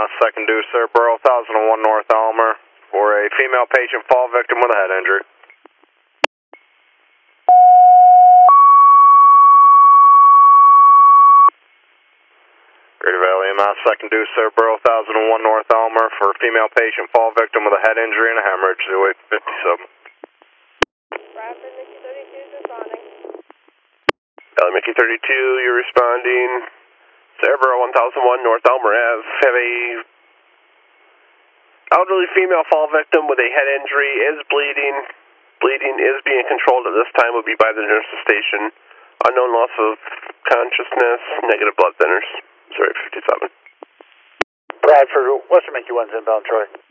second due, sir, Borough 1001 North Elmer, for a female patient fall victim with a head injury. Greater Valley EMS, second due, sir, Borough 1001 North Elmer, for a female patient fall victim with a head injury and a hemorrhage, 0857. Rapid Mickey 32 responding. Mickey 32, you're responding. Borough 1001 North Elmer Ave. Have a elderly female fall victim with a head injury, is bleeding. Bleeding is being controlled at this time, will be by the nurse's station. Unknown loss of consciousness, negative blood thinners. 57. Bradford, Western Mickey 1's inbound, Troy.